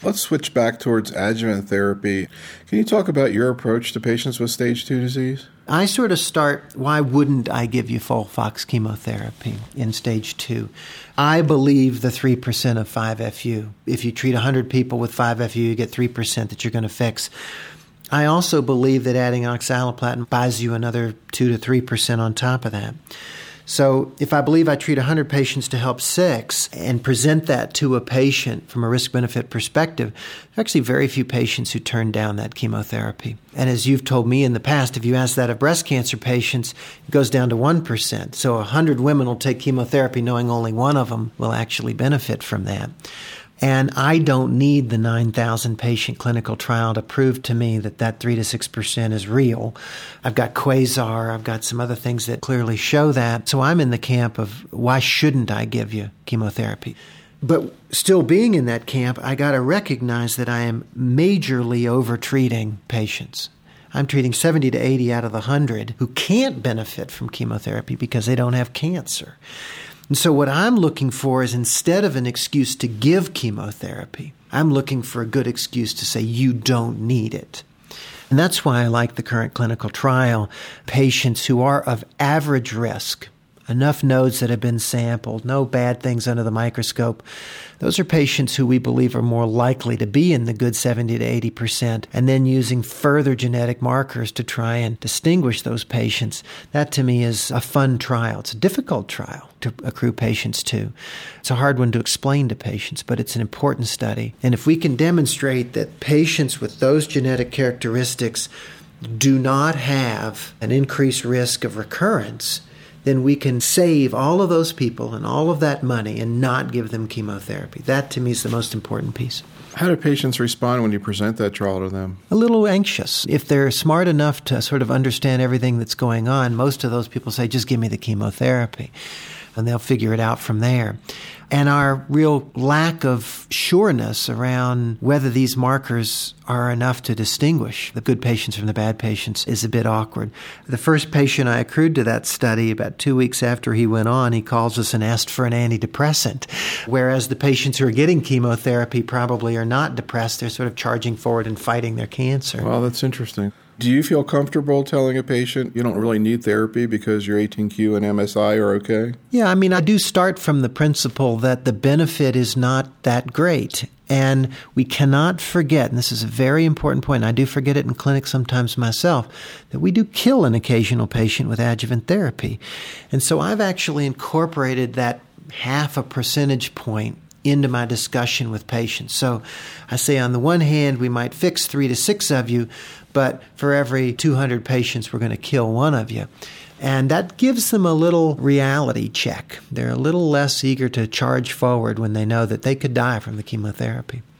Let's switch back towards adjuvant therapy. Can you talk about your approach to patients with stage 2 disease? I sort of start, why wouldn't I give you FOLFOX chemotherapy in stage 2? I believe the 3% of 5FU. If you treat 100 people with 5FU, you get 3% that you're going to fix. I also believe that adding oxaliplatin buys you another 2 to 3% on top of that. So if I believe I treat 100 patients to help 6 and present that to a patient from a risk-benefit perspective, there are actually very few patients who turn down that chemotherapy. And as you've told me in the past, if you ask that of breast cancer patients, it goes down to 1%. So 100 women will take chemotherapy knowing only one of them will actually benefit from that. And I don't need the 9,000 patient clinical trial to prove to me that that 3 to 6% is real. I've got Quasar, I've got some other things that clearly show that. So I'm in the camp of why shouldn't I give you chemotherapy? But still being in that camp, I got to recognize that I am majorly over-treating patients. I'm treating 70 to 80 out of the 100 who can't benefit from chemotherapy because they don't have cancer. And so what I'm looking for is, instead of an excuse to give chemotherapy, I'm looking for a good excuse to say you don't need it. And that's why I like the current clinical trial. Patients who are of average risk, enough nodes that have been sampled, no bad things under the microscope, those are patients who we believe are more likely to be in the good 70 to 80%, and then using further genetic markers to try and distinguish those patients. That to me is a fun trial. It's a difficult trial to accrue patients to. It's a hard one to explain to patients, but it's an important study. And if we can demonstrate that patients with those genetic characteristics do not have an increased risk of recurrence, then we can save all of those people and all of that money and not give them chemotherapy. That, to me, is the most important piece. How do patients respond when you present that trial to them? A little anxious. If they're smart enough to sort of understand everything that's going on, most of those people say, just give me the chemotherapy, and they'll figure it out from there. And our real lack of sureness around whether these markers are enough to distinguish the good patients from the bad patients is a bit awkward. The first patient I accrued to that study, about 2 weeks after he went on, he calls us and asked for an antidepressant, whereas the patients who are getting chemotherapy probably are not depressed. They're sort of charging forward and fighting their cancer. Well, that's interesting. Do you feel comfortable telling a patient you don't really need therapy because your 18q and MSI are okay? Yeah, I mean, I do start from the principle that the benefit is not that great. And we cannot forget, and this is a very important point, and I do forget it in clinic sometimes myself, that we do kill an occasional patient with adjuvant therapy. And so I've actually incorporated that 0.5 percentage point into my discussion with patients. So I say, on the one hand, we might fix 3 to 6 of you, but for every 200 patients, we're going to kill one of you. And that gives them a little reality check. They're a little less eager to charge forward when they know that they could die from the chemotherapy.